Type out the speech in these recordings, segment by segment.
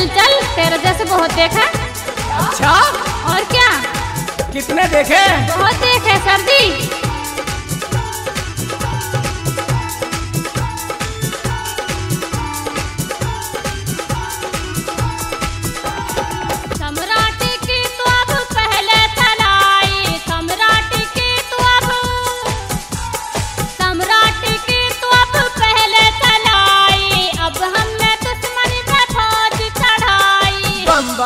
चल चल, तेरे जैसे बहुत देखा। अच्छा, और क्या, कितने देखे? बहुत देखे सर जी। सम्राट की तो अब पहले तलाई, सम्राट की तो अब पहले तलाई, अब हमने दुश्मन पे फौज चढ़ाई।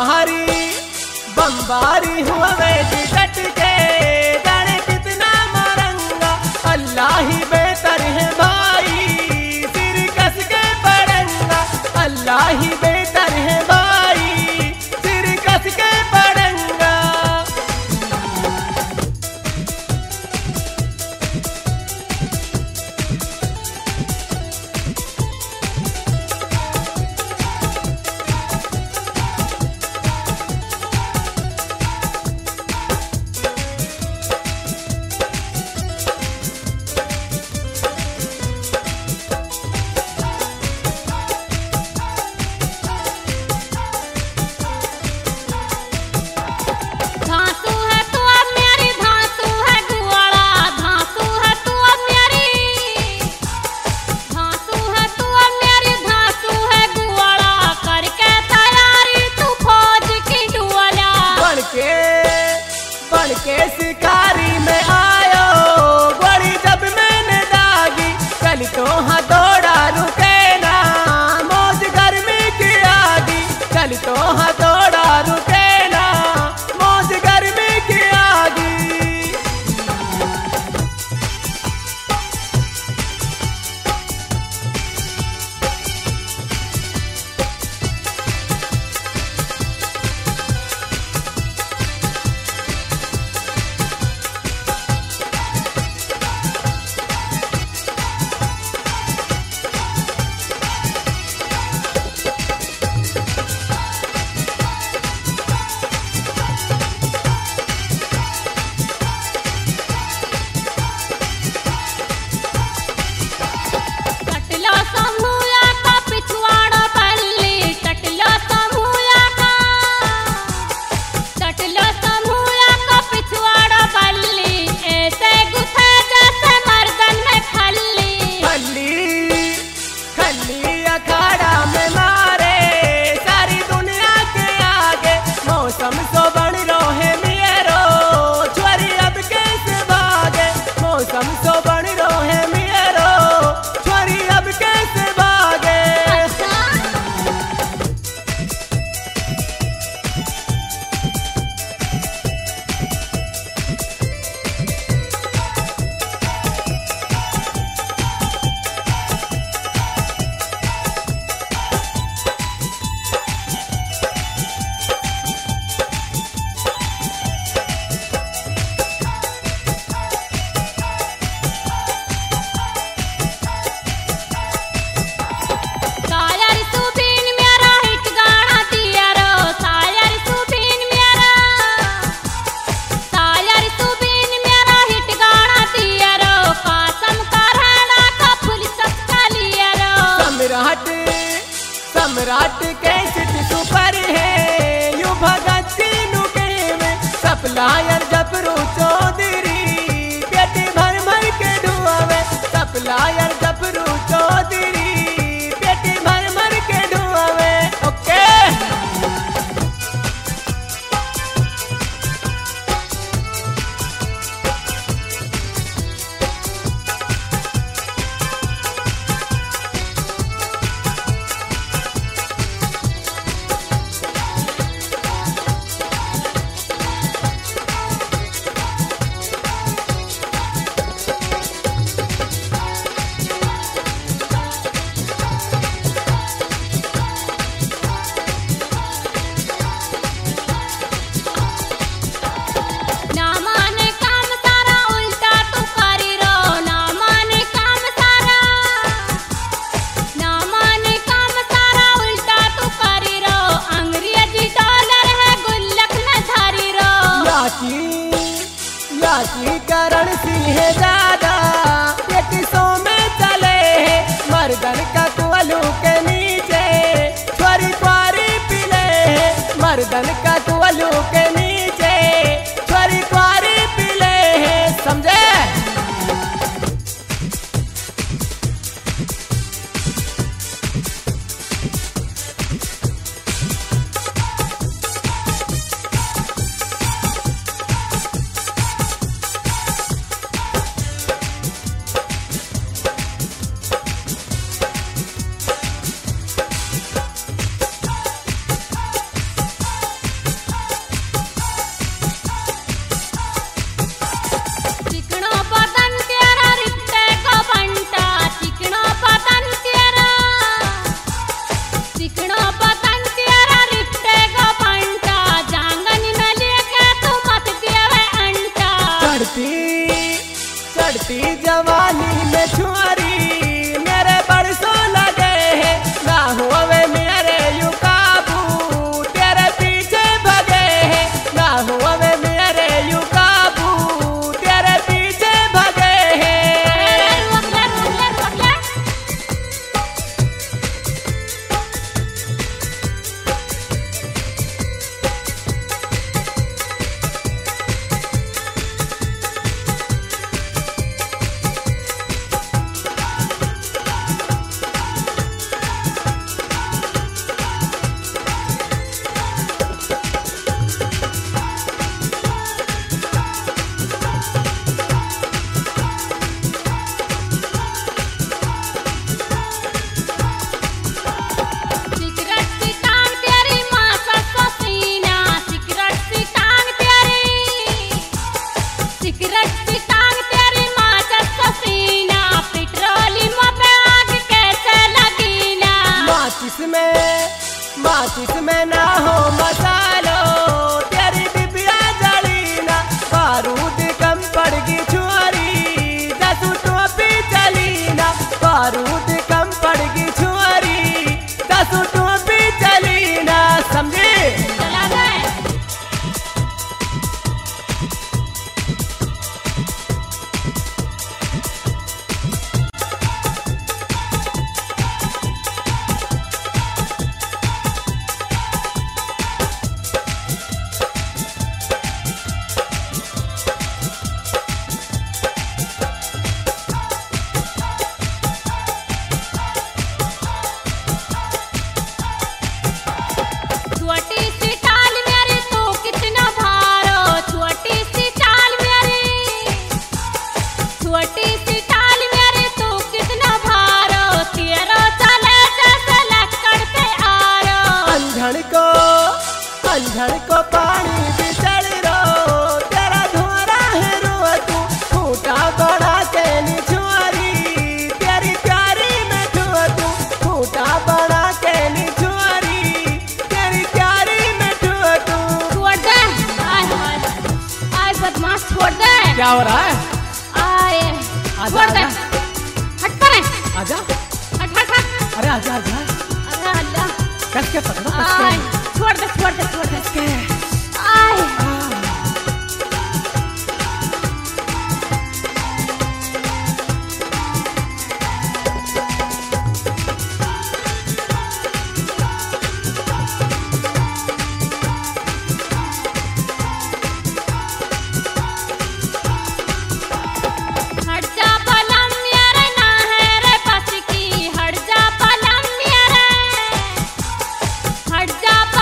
बमबारी हुआ वैसी डट के, जाने कितना मारंगा, अल्लाह ही बेहतर है भाई, सिर कस के पड़ेंगा, अल्लाह ही बेहतर है भाई, सिर कस के पड़ेंगा। धांसू है तू अब मेरी, धांसू है गुआड़ा, धांसू है तू अब मेरी, धांसू है तू अब मेरी, धांसू है गुआड़ा, करके तैयारी तू फौज की डुआला। बढ़ के शिकारी में आयो, बड़ी जब मैंने दागी, कल तो हाँ दौड़ा रुके ना, मौज गर्मी की आगी, कल तो हाँ दौड़ा रुके ना, मौज गर्मी की आगी। टटला समूया का पिछवाड़ा पल्ली, टटला समूया का पिछवाड़ा पल्ली, ऐसे गुथे जैसे मर्दन में खल्ली। खल्ली अखाड़ा में मारे, सारी दुनिया के आगे, मौसम सो बन रोहे मेरो, छोरी अब कैसे भागे, मौसम सो बन रोहे मेरो, छोरी अब कैसे भागे। शायर सुबीन मेरा हिट गाना दिया रो, शायर सुबीन मेरा हिट गाना दिया रो, कासम कराड़ा का फुल सबका लिया रो। सम्राट कैसे सुपर है, यू भगत सिंह के में सप्लायर जबरू चौधरी, पेटी भर भर के ढुआवे, सप्लायर जबरू चौधरी, पेटी भर भर के ढुआवे। ओके, गर्दन का टुअलू के नीचे छोरी कुआरी पीले है समझे। चिकना बदन तेरा रिश्ते का बंटा, चिकना बदन तेरा, चिकना बदन तेरा रिश्ते का बंटा, जांगन में लेके तू मत देवे अंटा। चढ़ती जवानी में छुआरी मेरे बरसों लगे हैं, ना हुए मेरे यू काबू तेरे पीछे भगे हैं, ना हुए मेरे यू काबू तेरे पीछे भगे हैं। अरे रुक ले रुक ले रुक ले। सिगरेट सी टांग तेरी माँ सस्ता सीना, सिगरेट सी टांग तेरी, सिगरेट सी टांग तेरी माँ सस्ता सीना, पेट्रोलियम पे आग कैसे लगी ना। माचिस में ना हो मसालो तेरी डिबिया जली ना, बारूद कम पड़गी छुआरी दसू टोपी चली ना, बारूद कम पड़गी छुआरी दसू टोपी चली ना समझे। चला गए। छोटी सी टाल मेरी तू कितना भारो, छोटी सी टाल मेरी, छोटी सी टाल मेरी तू कितना भारो, तेरा चले जैसे लक्कड़ पे आरो। अंधड़ को पानी भी चढ़ रो तेरा धोरा है रो तू फूटा बड़ा के निछुआरी तेरी प्यारी में छुआ तू फूटा बड़ा के निछुआरी तेरी प्यारी में छुआ तू। छोड़ दे। आए बदमाश छोड़ दे। क्या हो रहा है? आए आजा, छोड़ दे। आजा। हट परे। आजा। हट हट हट। अरे आजा आजा अरे अल्लाह। कस के पकड़ो कस आए के। छोड़ दे छोड़ दे छोड़ दे। कस के। आए हट जा पलम मेरे ना है रे बस की, हट जा पलम मेरे, हट जा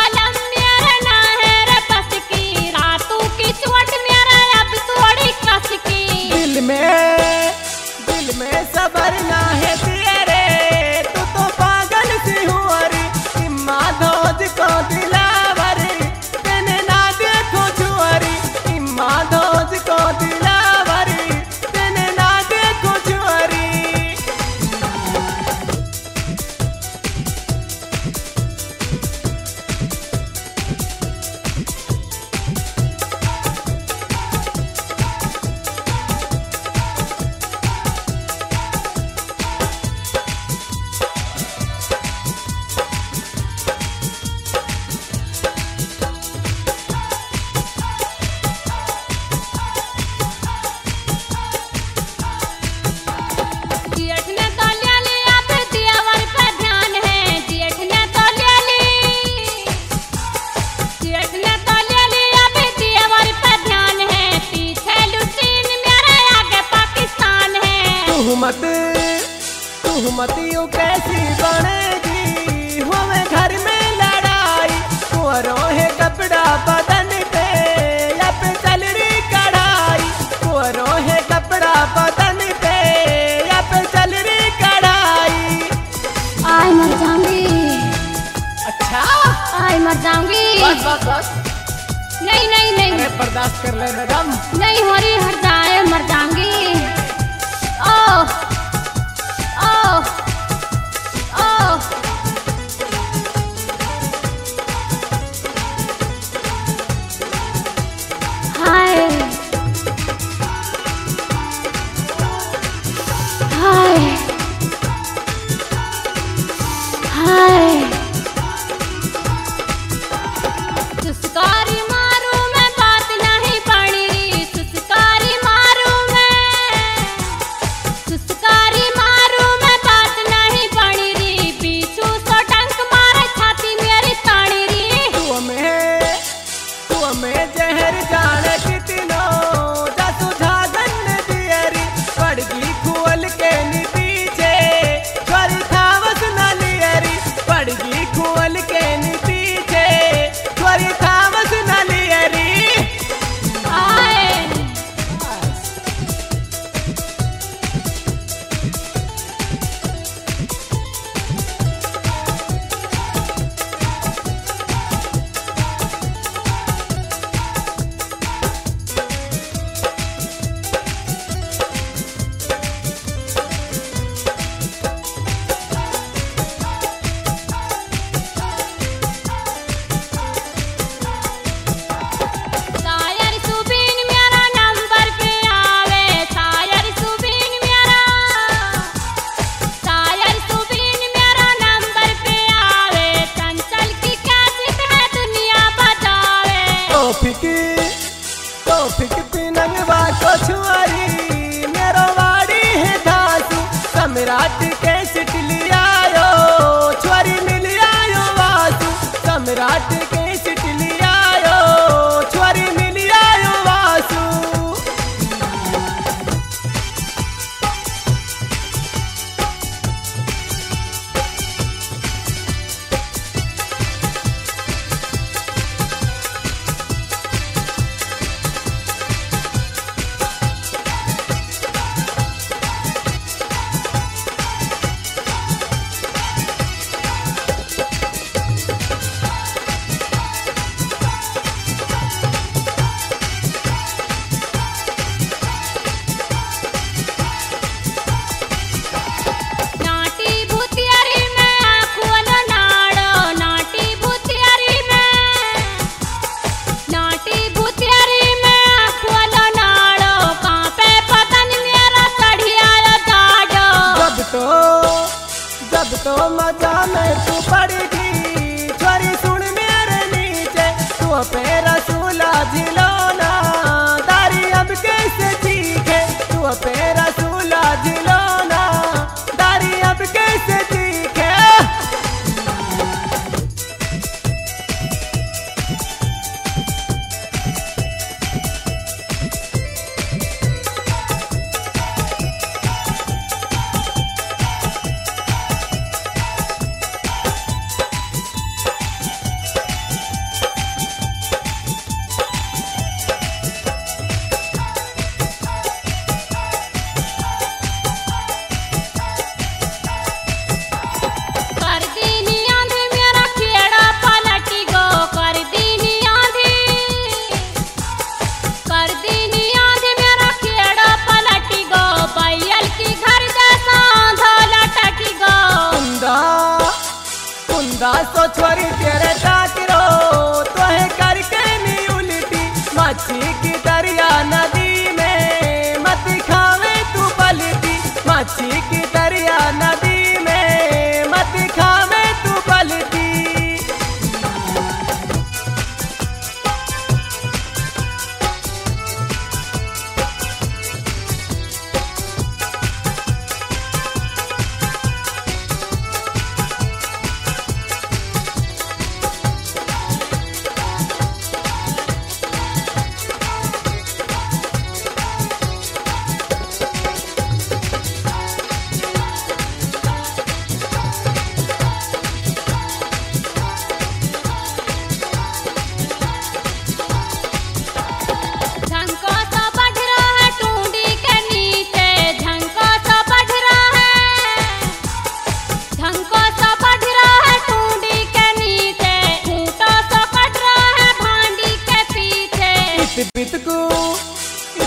सुमतियों कैसी बनेगी हमें घर में लड़ाई कुंवरों है कपड़ा बदन पे अब चल रही कढ़ाई कुंवरों है कपड़ा बदन पे अब चल रही कढ़ाई। आय मर जाऊंगी। अच्छा आय मर जाऊंगी। बस बस बस नहीं नहीं नहीं। अरे बर्दाश्त कर ले मैडम। नहीं हो रही, हट जाए, मर जाऊंगी। ओह ओह ओह। हाय हाय हाय। सुस्कारी मारू मैं, बात नहीं पड़ी री। सुस्कारी मारू मैं, सुस्कारी मारू मैं, बात नहीं पड़ी री। पीछू सो टंक मारे, छाती मेरी ताड़ी री। तू हमें जहर जाने कितनो जासु झागन दियरी पड़गी खुअल के नी पीछे छोरी थावस न लियरी पड़गी खुअल के नी पीछे छोरी थावस न लियरी। आए शायर सुबीन मेरा नंबर पे आवे। शायर सुबीन मेरा, शायर सुबीन मेरा नंबर पे आवे। चंचल की कैसेट है दुनिया बजावे। तोफिक पिनंगवा को छुआरी मेरो वाड़ी है धासु सम्राट कैसेट लियायो छुआरी मिल आयो वासु सम्राट कैसेट लियायो छुआरी मिल आयो वासु।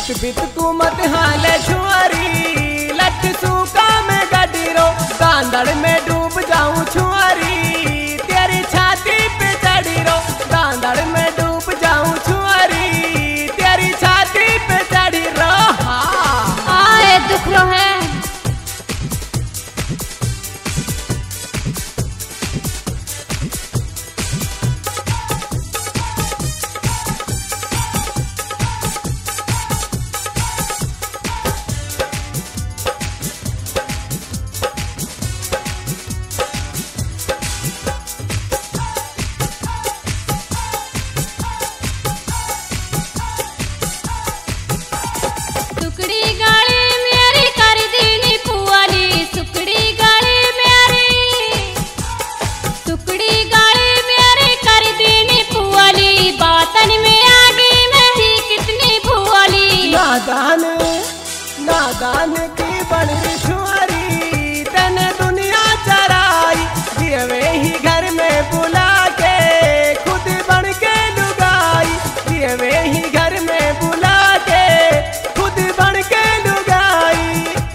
बित बित कुमत हाले छुआरी लट सूका में गडीरो दांदड़ में डूब जाऊं छुआरी तेरी छाती पे चढ़ी रो दांदड़ में डूब जाऊं छुआरी तेरी छाती पे चढ़ी रो आए दुख रो है सुकड़ी गाड़ी मेरी कर दीनी पुआली सुकड़ी गाड़ी मेरी कर दीनी पुआली बातन में आगी में ही कितनी भुआली नादान की बड़ी छुआरी तने दुनिया चराई दिए ही घर में बुला के खुद बन के लुगाई दिए ही घर में बुला के खुद बन के लुगाई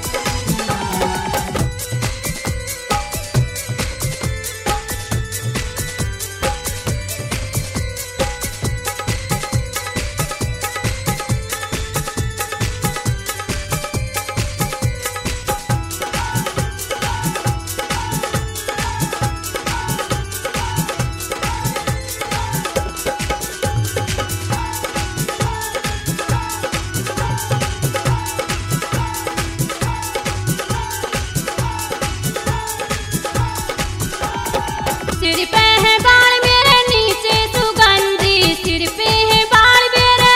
सिर पे है बाल मेरे नीचे सुगंधी सिर पे है बाल मेरे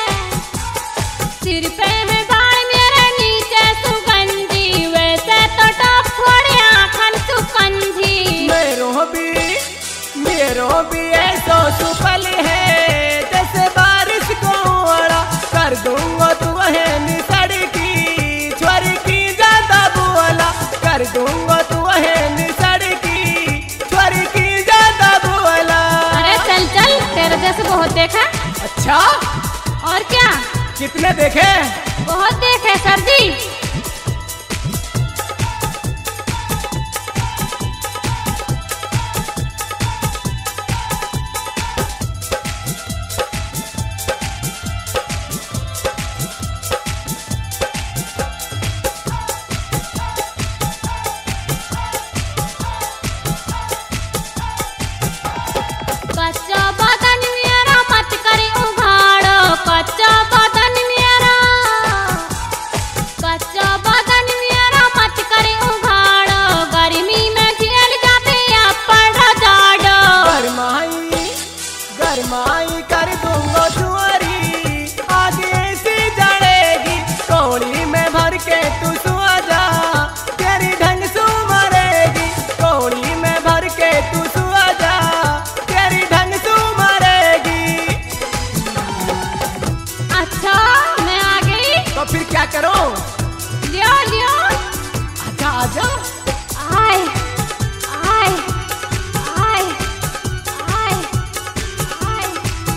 नीचे सुगंधी वैसे तो टॉप थोड़ी आँखन सुकंधी मेरो भी ऐसो सुफल है जैसे बारिश को ओढ़ा कर दूंगा तू है निसड़ की छोरी की ज्यादा बोला कर दूंगा तू है निसड़ की छोरी की ज्यादा बोला अरे चल चल तेरे जैसे बहुत देखा अच्छा और क्या कितने देखे बहुत देखे सर जी कच्चा बदन मेरा मत करे उघाड़ो कच्चा बदन मेरा मत करे उघाड़ो गर्मी में झेल जाते या पड़ जाड़ो गरमाई कर दूंगा चुआरी आगे ऐसी जड़ेगी कोड़ी में भर के तू सुआ जा तेरी ढंग सु मरेगी कोड़ी में भर के तू सुआ जा तेरी ढंग सु मरेगी अच्छा मैं आ गई तो फिर क्या करो लियो आजा आजा आए आए आए आए आए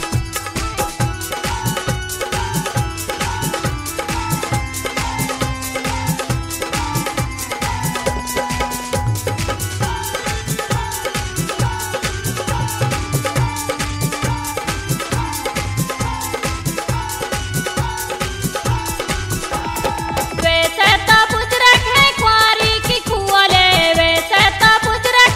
वैसे तो बुजुर्ग है कुंवारी की कुआले वैसे तो बुजुर्ग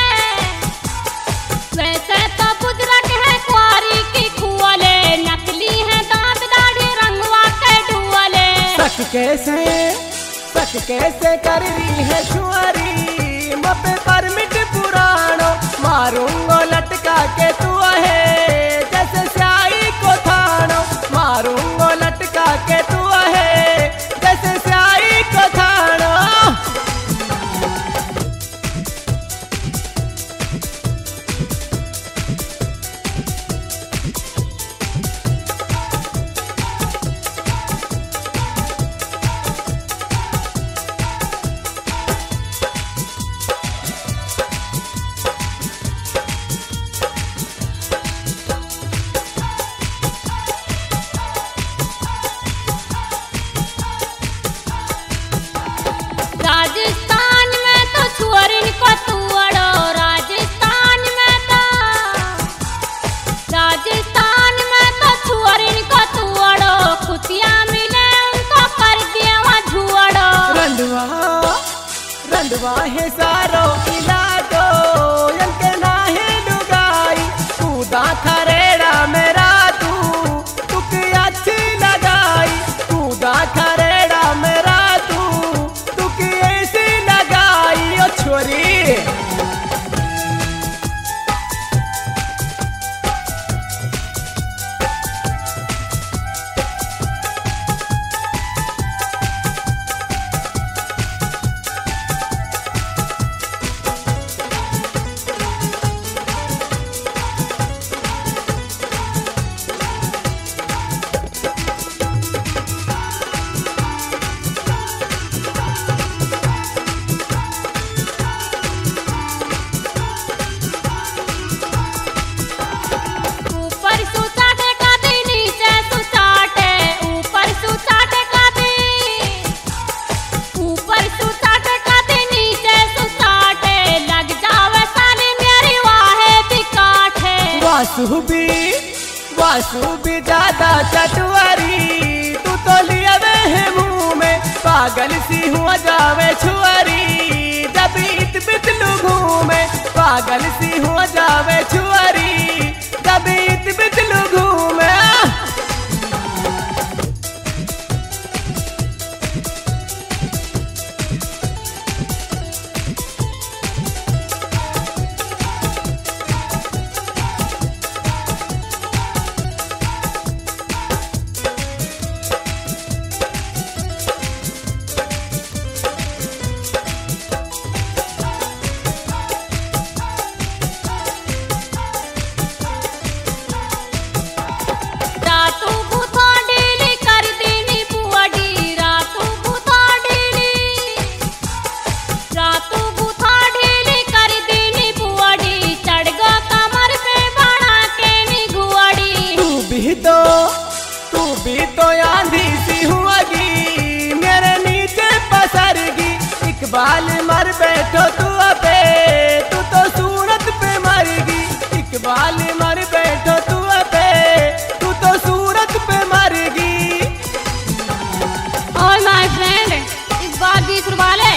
है कुंवारी की कुआले नकली है दांत दाढ़ी रंगवा के डुअले सक कैसे कर रही है छुआरी मपे परमिट पुरानो मारूंगो लटका के तू है जैसे स्याही को थानो मारूंगो लटका के तू है जैसे स्याही को थानो लडवा है सारो इलाको यंके नाहे लुगाई कूदा खरेड़ा मेरा तू की अच्छी लगाई कूदा खरेड़ा मेरा तू की ऐसी लगाई ओ छोरी ऊपर सुचाटे कदी नीचे सुचाटे ऊपर सुचाटे कदी ऊपर सुचाटे कदी नीचे सुचाटे लग जावे साली मेरी वाहे बिकाठे वासु भी ज्यादा चटवरी तू तो लियावे है मुंह में पागल सी हुआ जावे छुअरी जब इत बितलू घूमे पागल सी हुआ जावे छुअरी जब इत बितलू घूमे रातू बुथा डीली कर दीनी बुआडी रातू बुथा डीली कर दीनी बुआडी चढ़ गो कमर पे बना के नी गुआड़ी तू भी तो आंधी सी हुआगी मेरे नीचे पसरगी इकबाल मर बैठो तू अबे तू तो सूरत पे मरगी इकबाल मर बैठो तू अबे तू तो सूरत पे मरगी और माय फ्रेंड इस बार भी कुर्बा ले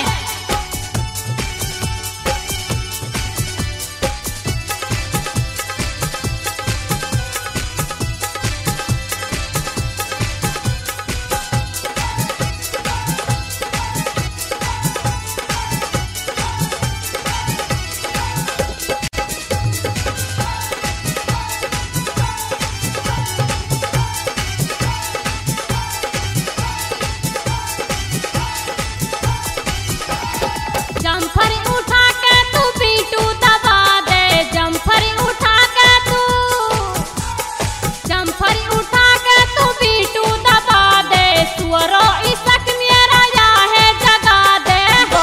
जम्फर उठा के तू पीटू दबा दे जम्फर उठा के तू पीटू दबा दे सुअरो इसक मेरा या है जगा दे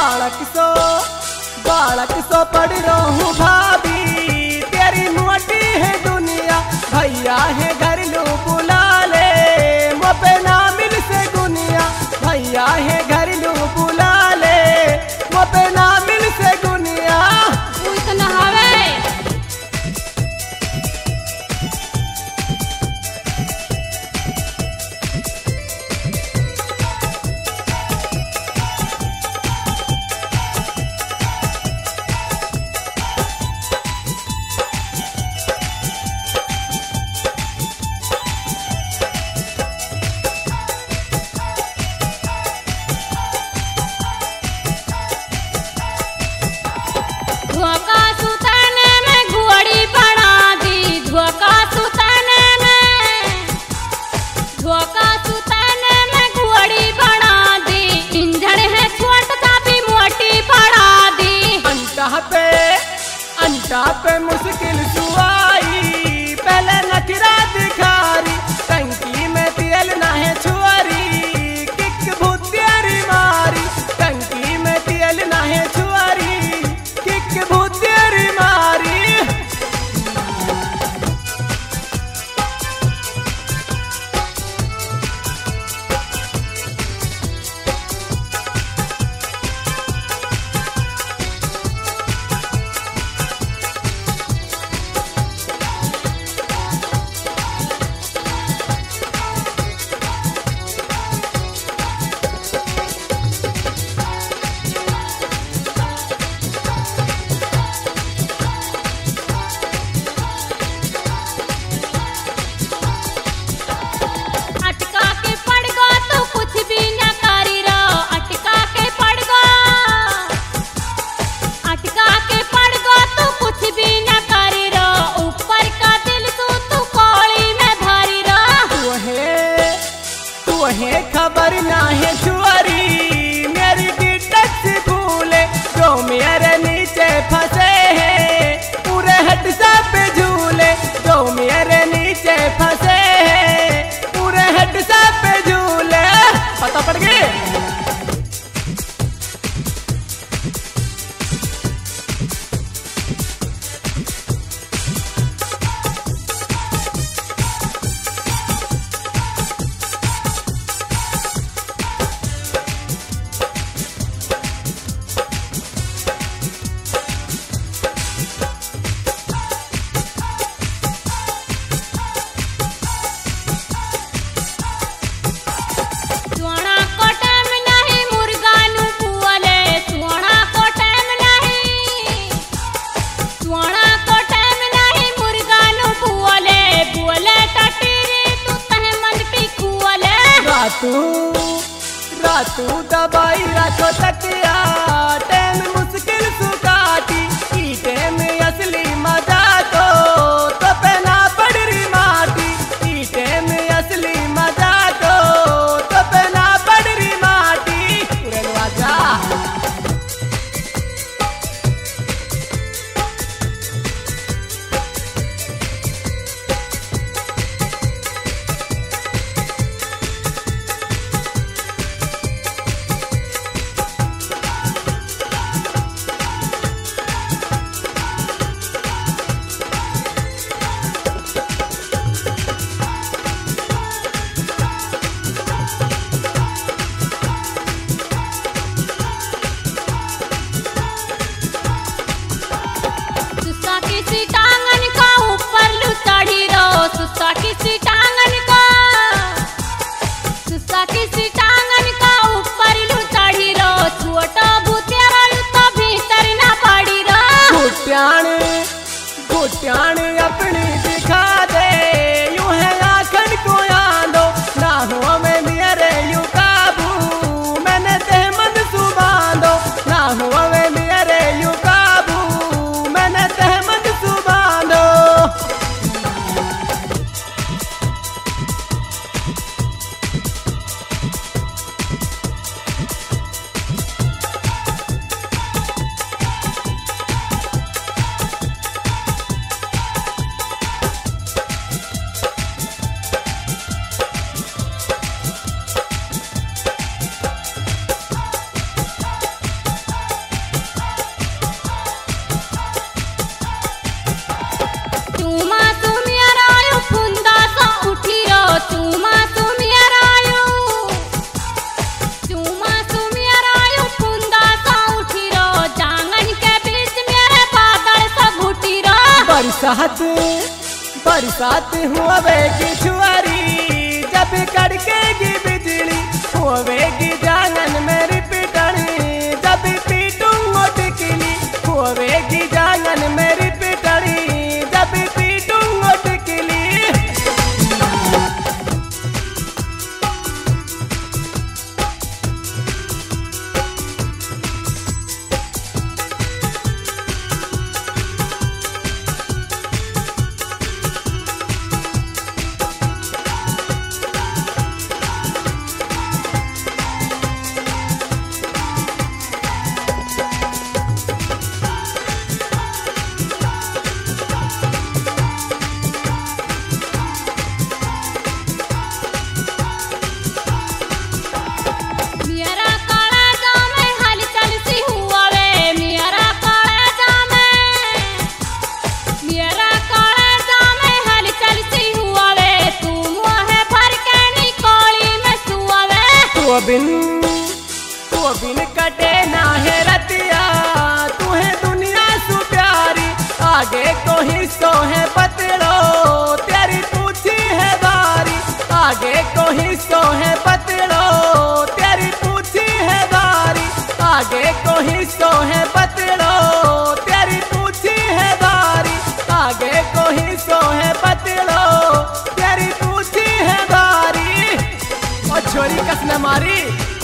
बालक सो पढ़ रहूं भाभी तेरी मोटी है दुनिया भैया है घर लो बुला ले मो पे ना मिल से गुनिया भैया है घर लो बुला ले मो पे ना मिल से गुनिया तू इतना हवे धोखा सुताने में घुड़ी बना दी धोखा सुताने में घुड़ी बना दी इंजन है छोटा भी मोटी बढ़ा दी अंटा पे मुश्किल सुआई पहले नखरा दिखारी टंकी में तेल ना है छुआरी किक भूतियारी मारी टंकी में तेल ना है छुआरी किक भूतियारी मारी वही खबर ना है छुआरी मेरी गिटक से भूले जो मेरे नीचे फंसे हैं पूरे हट सा पे झूले जो मेरे नीचे फंसे हैं पूरे हट सा पे झूले पता पड़ गई। रातू दबाई रखो तकिया टैम मुश्किल सुकाटी ई टैम असली मजा तो पहना पड़ रही माटी ई टैम असली मजा तो पहना पड़ रही माटी राजा। घुट्यान अपनी दिखा दे यूं है आखन को आंदो ना हुआ मैं मेरे यू काबू मैंने तहमद सुबांदो ना हुआ मैं मेरे यू काबू मैंने तहमद सुबांदो। बरसात हुएगी छुआरी जब कड़केगी बिजली हुएगी जांगन मेरी पिटनी जब पीटूंगो टिकली हुएगी जांगन मेरी पिटनी जब पीटूंगो टिकली। तू बिन कटे ना है रतिया तू है दुनिया सु प्यारी आगे को हिस्सों है पतलो तेरी पूछी है बारी आगे को हिस्सों है पतलो तेरी पूछी है बारी आगे को हिस्सों है पतलो तेरी पूछी है बारी आगे को हिस्सों है पतलो तेरी पूछी है बारी। और छोरी कसने मारी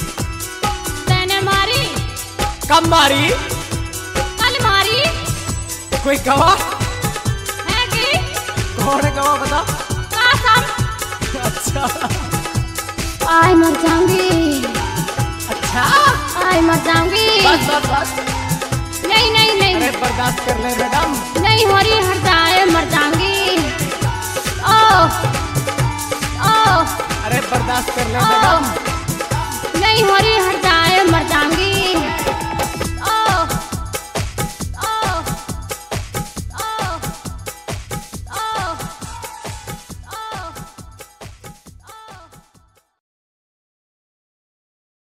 कब मारी कल मारी कोई गवाह है कि कौन है गवाह बता कसम। अच्छा आय मर जाऊंगी। अच्छा आय मर जाऊंगी। बस बस बस। नहीं नहीं नहीं। अरे बर्दाश्त कर ले मैडम। नहीं हो रही, हट जाए, मर जाऊंगी। ओह ओह। अरे बर्दाश्त कर ले ओह। मैडम। नहीं हो रही, हट